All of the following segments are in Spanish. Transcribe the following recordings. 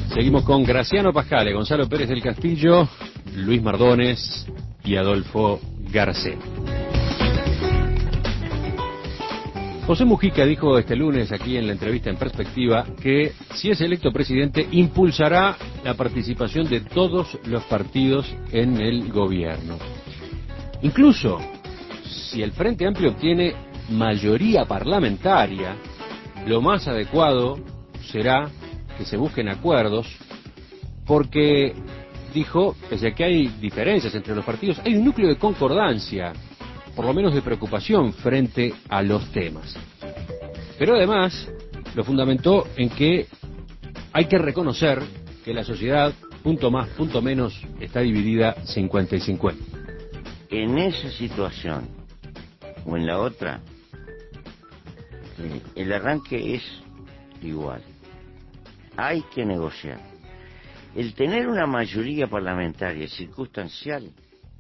Seguimos con Graciano Pascale, Gonzalo Pérez del Castillo, Luis Mardones y Adolfo Garcés. José Mujica dijo este lunes aquí en la entrevista en Perspectiva que si es electo presidente impulsará la participación de todos los partidos en el gobierno. Incluso si el Frente Amplio obtiene mayoría parlamentaria, lo más adecuado será que se busquen acuerdos porque, dijo, pese a que hay diferencias entre los partidos, hay un núcleo de concordancia, por lo menos de preocupación frente a los temas. Pero además lo fundamentó en que hay que reconocer que la sociedad, punto más, punto menos, está dividida 50 y 50. En esa situación o en la otra, el arranque es igual. Hay que negociar. El tener una mayoría parlamentaria circunstancial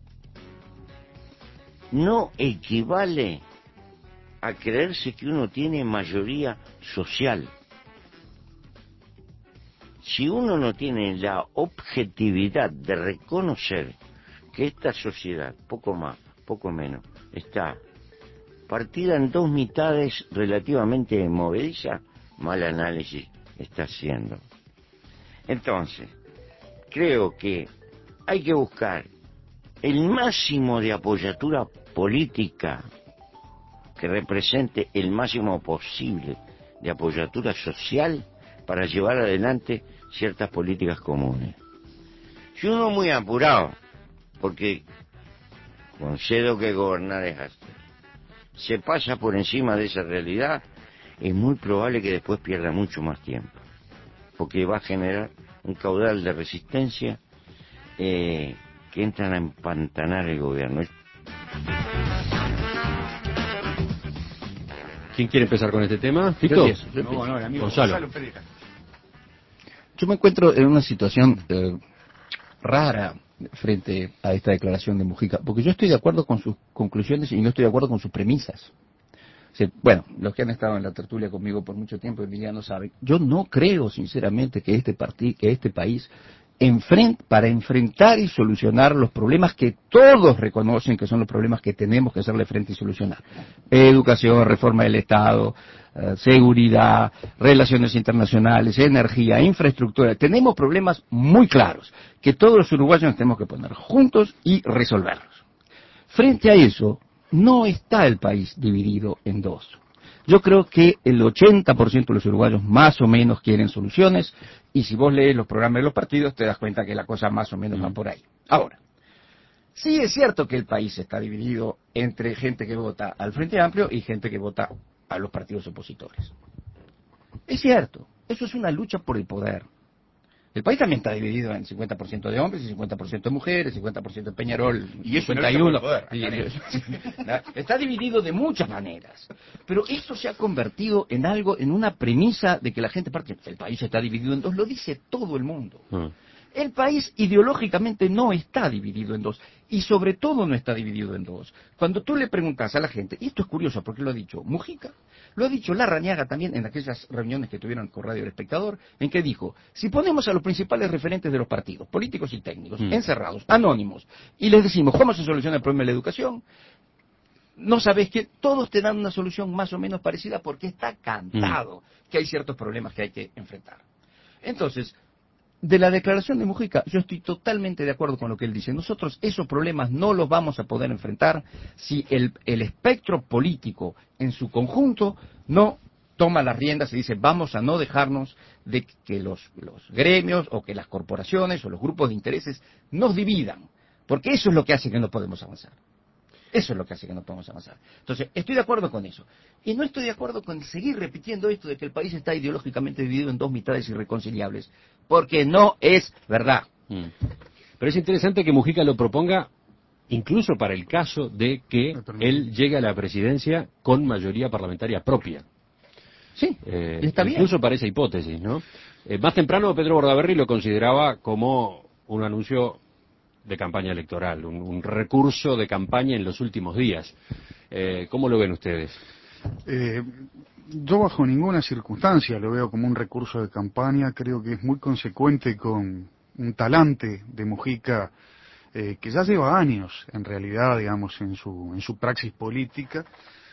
no equivale a creerse que uno tiene mayoría social. Si uno no tiene la objetividad de reconocer que esta sociedad, poco más, poco menos, está partida en dos mitades relativamente movedizas, mal análisis está haciendo. Entonces, creo que hay que buscar el máximo de apoyatura política que represente el máximo posible de apoyatura social para llevar adelante ciertas políticas comunes. Si uno muy apurado, porque concedo que gobernar es así, se pasa por encima de esa realidad, es muy probable que después pierda mucho más tiempo, porque va a generar un caudal de resistencia que entran a empantanar el gobierno. ¿Quién quiere empezar con este tema? ¿Tito? Gonzalo. Yo me encuentro en una situación rara frente a esta declaración de Mujica, porque yo estoy de acuerdo con sus conclusiones y no estoy de acuerdo con sus premisas. Sí, bueno, los que han estado en la tertulia conmigo por mucho tiempo Emiliano saben, yo no creo sinceramente que este país para enfrentar y solucionar los problemas que todos reconocen que son los problemas que tenemos que hacerle frente y solucionar. Educación, reforma del Estado, seguridad, relaciones internacionales, energía, infraestructura. Tenemos problemas muy claros que todos los uruguayos nos tenemos que poner juntos y resolverlos. Frente a eso, no está el país dividido en dos. Yo creo que el 80% de los uruguayos más o menos quieren soluciones, y si vos lees los programas de los partidos te das cuenta que la cosa más o menos va por ahí. Ahora, sí es cierto que el país está dividido entre gente que vota al Frente Amplio y gente que vota a los partidos opositores. Es cierto, eso es una lucha por el poder. El país también está dividido en 50% de hombres y 50% de mujeres, 50% de Peñarol, y eso 51. No poder, está dividido de muchas maneras. Pero esto se ha convertido en algo, en una premisa de que la gente parte. El país está dividido en dos, lo dice todo el mundo. El país ideológicamente no está dividido en dos, y sobre todo no está dividido en dos. Cuando tú le preguntas a la gente, y esto es curioso porque lo ha dicho Mujica, lo ha dicho Larrañaga también en aquellas reuniones que tuvieron con Radio El Espectador, en que dijo, si ponemos a los principales referentes de los partidos, políticos y técnicos, encerrados, anónimos, y les decimos, ¿cómo se soluciona el problema de la educación? No sabes que todos te dan una solución más o menos parecida porque está cantado que hay ciertos problemas que hay que enfrentar. Entonces, de la declaración de Mujica, yo estoy totalmente de acuerdo con lo que él dice. Nosotros esos problemas no los vamos a poder enfrentar si el espectro político en su conjunto no toma las riendas y dice vamos a no dejarnos de que los gremios o que las corporaciones o los grupos de intereses nos dividan, porque eso es lo que hace que no podemos avanzar. Eso es lo que hace que no podamos avanzar. Entonces, estoy de acuerdo con eso. Y no estoy de acuerdo con seguir repitiendo esto de que el país está ideológicamente dividido en dos mitades irreconciliables, porque no es verdad. Pero es interesante que Mujica lo proponga incluso para el caso de que él llegue a la presidencia con mayoría parlamentaria propia. Sí, está bien. Incluso para esa hipótesis, ¿no? Más temprano Pedro Bordaberry lo consideraba como un anuncio de campaña electoral, un recurso de campaña en los últimos días. ¿Cómo lo ven ustedes? Yo bajo ninguna circunstancia lo veo como un recurso de campaña, creo que es muy consecuente con un talante de Mujica que ya lleva años, en realidad, digamos, en su praxis política,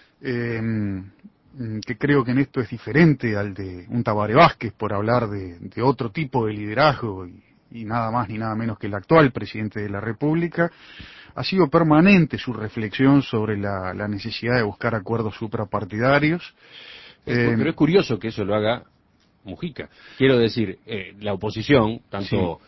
que creo que en esto es diferente al de un Tabaré Vázquez, por hablar de otro tipo de liderazgo, y nada más ni nada menos que el actual presidente de la República. Ha sido permanente su reflexión sobre la necesidad de buscar acuerdos suprapartidarios. Pero es curioso que eso lo haga Mujica. Quiero decir, la oposición, tanto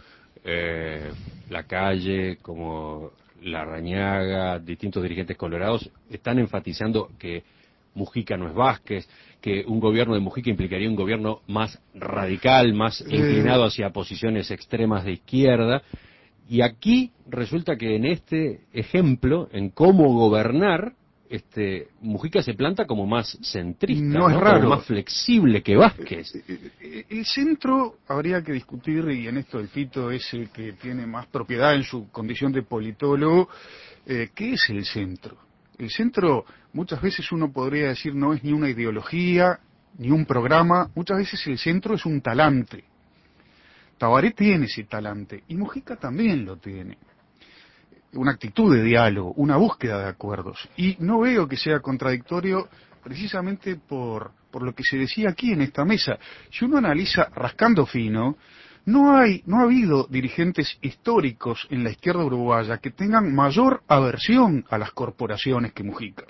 la Calle como Larrañaga, distintos dirigentes colorados, están enfatizando que Mujica no es Vázquez, que un gobierno de Mujica implicaría un gobierno más radical, más inclinado hacia posiciones extremas de izquierda. Y aquí resulta que en este ejemplo, en cómo gobernar, Mujica se planta como más centrista, no es raro, como más flexible que Vázquez. El centro habría que discutir, y en esto el Fito es el que tiene más propiedad en su condición de politólogo, ¿qué es el centro? El centro, muchas veces uno podría decir, no es ni una ideología, ni un programa, muchas veces el centro es un talante. Tabaré tiene ese talante, y Mujica también lo tiene. Una actitud de diálogo, una búsqueda de acuerdos. Y no veo que sea contradictorio precisamente por lo que se decía aquí en esta mesa. Si uno analiza rascando fino, no ha habido dirigentes históricos en la izquierda uruguaya que tengan mayor aversión a las corporaciones que Mujica.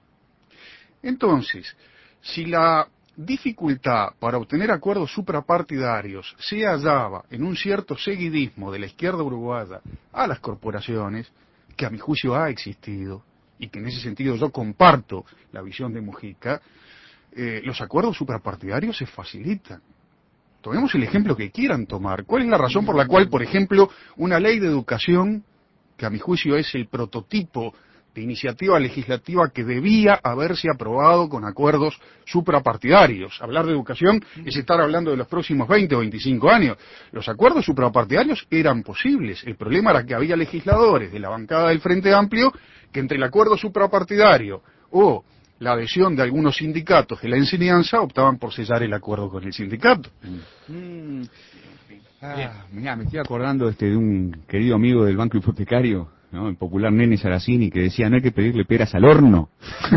Entonces, si la dificultad para obtener acuerdos suprapartidarios se hallaba en un cierto seguidismo de la izquierda uruguaya a las corporaciones, que a mi juicio ha existido, y que en ese sentido yo comparto la visión de Mujica, los acuerdos suprapartidarios se facilitan. Tomemos el ejemplo que quieran tomar. ¿Cuál es la razón por la cual, por ejemplo, una ley de educación, que a mi juicio es el prototipo de iniciativa legislativa que debía haberse aprobado con acuerdos suprapartidarios? Hablar de educación es estar hablando de los próximos 20 o 25 años. Los acuerdos suprapartidarios eran posibles. El problema era que había legisladores de la bancada del Frente Amplio que entre el acuerdo suprapartidario o la adhesión de algunos sindicatos de la enseñanza optaban por sellar el acuerdo con el sindicato. Mirá, me estoy acordando de un querido amigo del Banco Hipotecario, ¿no? El popular Nene Saracini, que decía, no hay que pedirle peras al horno.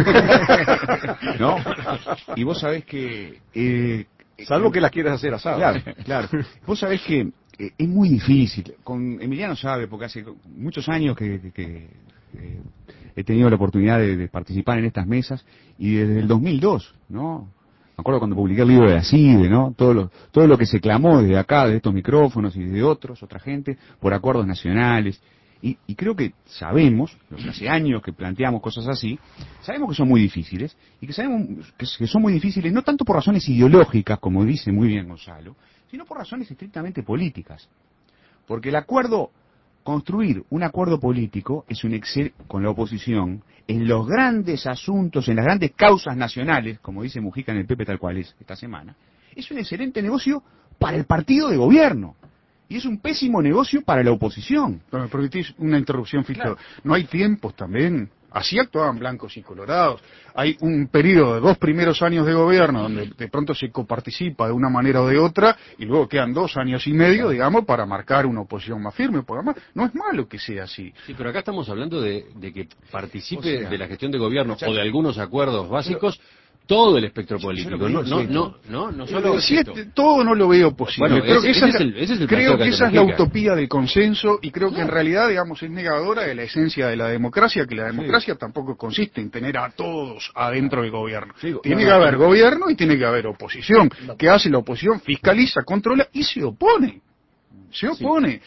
¿No? Y vos sabés que... salvo que las quieras hacer asado. Claro, claro. Vos sabés que es muy difícil. Con Emiliano sabe, porque hace muchos años que he tenido la oportunidad de participar en estas mesas, y desde el 2002, ¿no? Me acuerdo cuando publiqué el libro de ACIDE, ¿no? Todo lo que se clamó desde acá, de estos micrófonos y de otra gente, por acuerdos nacionales. Y creo que sabemos, hace años que planteamos cosas así, sabemos que son muy difíciles, y que sabemos que son muy difíciles no tanto por razones ideológicas, como dice muy bien Gonzalo, sino por razones estrictamente políticas. Porque construir un acuerdo político es un con la oposición en los grandes asuntos, en las grandes causas nacionales, como dice Mujica en el Pepe tal cual es esta semana, es un excelente negocio para el partido de gobierno. Y es un pésimo negocio para la oposición. Pero me permitís una interrupción, Fito. Claro. ¿No hay tiempos también? Así actuaban blancos y colorados. Hay un periodo de 2 primeros años de gobierno donde de pronto se coparticipa de una manera o de otra, y luego quedan 2 años y medio, digamos, para marcar una oposición más firme. Porque además no es malo que sea así. Sí, pero acá estamos hablando de que participe, O sea, de la gestión de gobierno o de algunos acuerdos básicos todo el espectro político. No solo Si esto. todo no lo veo posible. Bueno, Creo que ese es el creo planteo que que esa es hace la Mujica. utopía del consenso, y creo que en realidad, digamos, es negadora de la esencia de la democracia, que la democracia tampoco consiste en tener a todos adentro del gobierno. Tiene que haber gobierno y tiene que haber oposición. ¿Qué hace la oposición? Fiscaliza, controla y se opone. Se opone.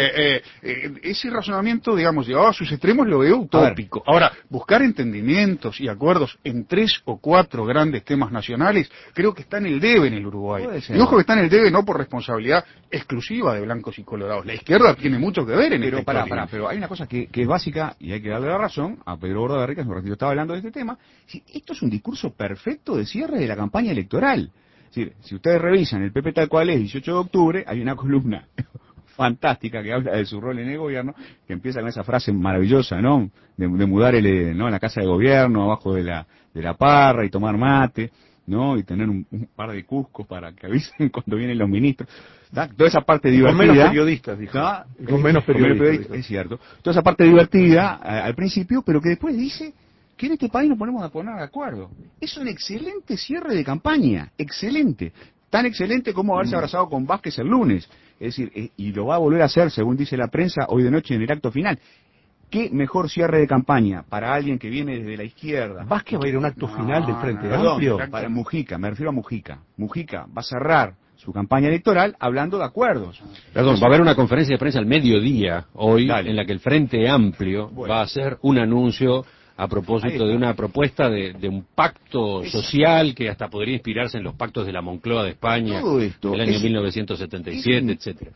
Ese razonamiento, digamos, llevado a sus extremos, lo veo utópico. Ahora, buscar entendimientos y acuerdos en 3 o 4 grandes temas nacionales, creo que está en el debe en el Uruguay. Y ojo que está en el debe no por responsabilidad exclusiva de blancos y colorados. La izquierda tiene mucho que ver en Pero esta pero hay una cosa que es básica, y hay que darle la razón a Pedro Bordaberry, que hace un ratito estaba hablando de este tema. Esto es un discurso perfecto de cierre de la campaña electoral. Es decir, si ustedes revisan el PP tal cual es, 18 de octubre, hay una columna fantástica que habla de su rol en el gobierno, que empieza con esa frase maravillosa, ¿no? De mudar ¿no? En la casa de gobierno, abajo de la parra y tomar mate, ¿no? Y tener un par de cuscos para que avisen cuando vienen los ministros. ¿Da? Toda esa parte divertida. Con menos periodistas, dijo. Con menos periodistas, es cierto. Toda esa parte divertida al principio, pero que después dice que en este país nos ponemos a poner de acuerdo. Es un excelente cierre de campaña, excelente. Tan excelente como haberse abrazado con Vázquez el lunes. Es decir, y lo va a volver a hacer, según dice la prensa, hoy de noche en el acto final. ¿Qué mejor cierre de campaña para alguien que viene desde la izquierda? Vázquez va a ir a un acto final del Frente Amplio. Amplio. Para Mujica, me refiero a Mujica. Mujica va a cerrar su campaña electoral hablando de acuerdos. Perdón, va a haber una conferencia de prensa al mediodía hoy, Dale. en la que el Frente Amplio va a hacer un anuncio a propósito de una propuesta de un pacto social que hasta podría inspirarse en los pactos de la Moncloa de España Todo esto del año 1977, etcétera.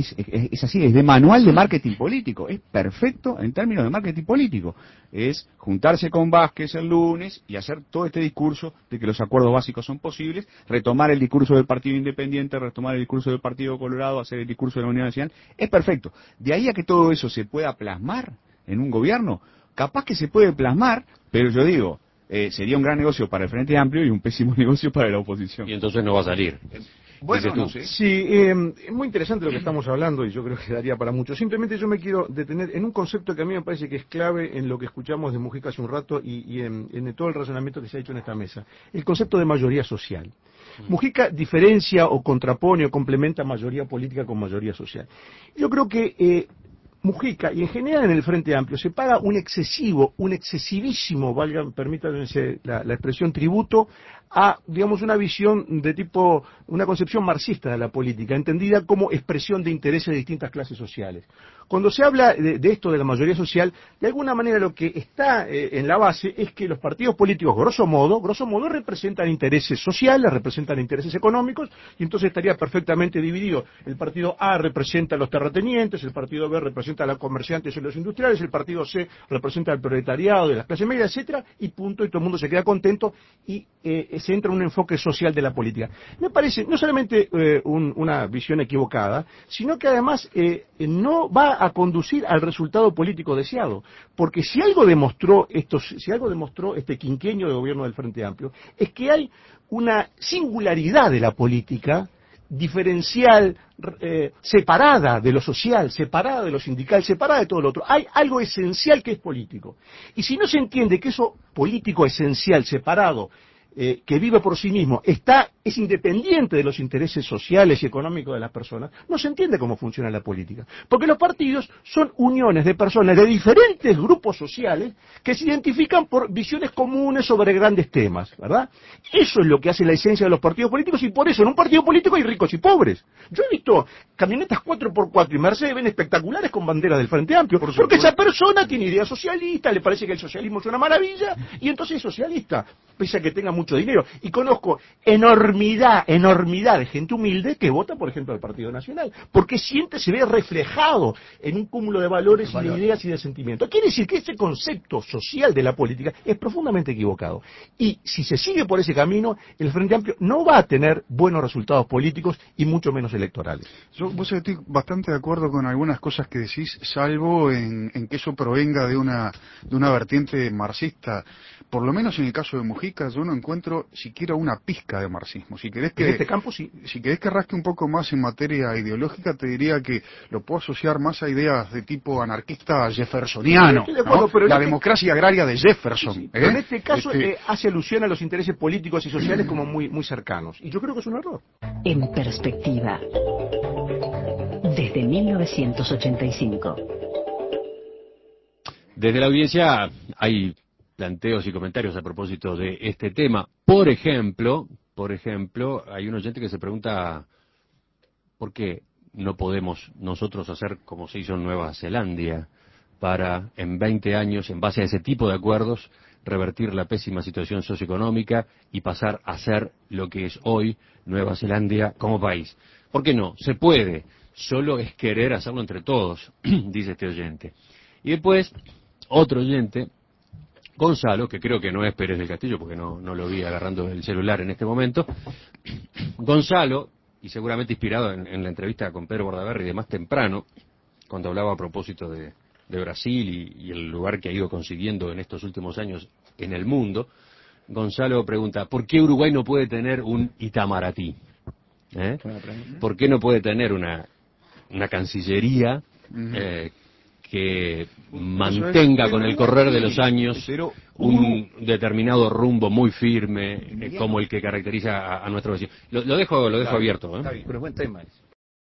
Es así, es de manual de marketing político, es perfecto en términos de marketing político. Es juntarse con Vázquez el lunes y hacer todo este discurso de que los acuerdos básicos son posibles, retomar el discurso del Partido Independiente, retomar el discurso del Partido Colorado, hacer el discurso de la Unidad Nacional, es perfecto. De ahí a que todo eso se pueda plasmar en un gobierno, capaz que se puede plasmar, pero yo digo, sería un gran negocio para el Frente Amplio y un pésimo negocio para la oposición. Y entonces no va a salir. Bueno, no sé. Sí, es muy interesante lo que estamos hablando y yo creo que daría para mucho. Simplemente yo me quiero detener en un concepto que a mí me parece que es clave en lo que escuchamos de Mujica hace un rato y en todo el razonamiento que se ha hecho en esta mesa. El concepto de mayoría social. Mujica diferencia o contrapone o complementa mayoría política con mayoría social. Yo creo que Mujica, y en general en el Frente Amplio, se paga un excesivísimo, permítanme la expresión, tributo a, digamos, una visión de tipo, una concepción marxista de la política, entendida como expresión de intereses de distintas clases sociales. Cuando se habla de esto de la mayoría social, de alguna manera lo que está en la base es que los partidos políticos, grosso modo, representan intereses sociales, representan intereses económicos, y entonces estaría perfectamente dividido. El partido A representa a los terratenientes, el partido B representa a los comerciantes y los industriales, el partido C representa al proletariado de las clases medias, etcétera, y punto, y todo el mundo se queda contento, y se entra en un enfoque social de la política. Me parece no solamente una visión equivocada, sino que además no va a conducir al resultado político deseado, porque si algo demostró este quinquenio de gobierno del Frente Amplio, es que hay una singularidad de la política diferencial, separada de lo social, separada de lo sindical, separada de todo lo otro. Hay algo esencial que es político. Y si no se entiende que eso político esencial, separado, que vive por sí mismo, es independiente de los intereses sociales y económicos de las personas, no se entiende cómo funciona la política. Porque los partidos son uniones de personas de diferentes grupos sociales que se identifican por visiones comunes sobre grandes temas, ¿verdad? Eso es lo que hace la esencia de los partidos políticos, y por eso en un partido político hay ricos y pobres. Yo he visto camionetas 4x4 y Mercedes-Benz espectaculares con banderas del Frente Amplio, porque esa persona tiene ideas socialistas, le parece que el socialismo es una maravilla, y entonces es socialista, pese a que tenga mucho dinero. Y conozco enormidad de gente humilde que vota, por ejemplo, al Partido Nacional, porque se ve reflejado en un cúmulo de valores y de ideas y de sentimientos. Quiere decir que ese concepto social de la política es profundamente equivocado. Y si se sigue por ese camino, el Frente Amplio no va a tener buenos resultados políticos y mucho menos electorales. Vos estoy bastante de acuerdo con algunas cosas que decís, salvo en que eso provenga de una vertiente marxista. Por lo menos en el caso de Mujica yo no encuentro siquiera una pizca de marxismo. Si querés que, en este campo sí. Si querés que rasque un poco más en materia ideológica, te diría que lo puedo asociar más a ideas de tipo anarquista jeffersoniano, de acuerdo, ¿no? pero La democracia agraria de Jefferson. Sí, pero en este caso hace alusión a los intereses políticos y sociales como muy, muy cercanos. Y yo creo que es un error. En perspectiva, desde 1985. Desde la audiencia hay planteos y comentarios a propósito de este tema. Por ejemplo, hay un oyente que se pregunta por qué no podemos nosotros hacer como se hizo en Nueva Zelanda para en 20 años, en base a ese tipo de acuerdos, revertir la pésima situación socioeconómica y pasar a ser lo que es hoy Nueva Zelanda como país. ¿Por qué no? Se puede, solo es querer hacerlo entre todos, dice este oyente. Y después, otro oyente, Gonzalo, que creo que no es Pérez del Castillo, porque no lo vi agarrando el celular en este momento. Gonzalo y seguramente inspirado en la entrevista con Pedro Bordaberry de más temprano, cuando hablaba a propósito de Brasil y el lugar que ha ido consiguiendo en estos últimos años en el mundo, Gonzalo pregunta, ¿por qué Uruguay no puede tener un Itamaraty? ¿Por qué no puede tener una cancillería que mantenga con el correr de los años un determinado rumbo muy firme, como el que caracteriza a nuestro vecino? Lo dejo abierto. Pero buen tema es.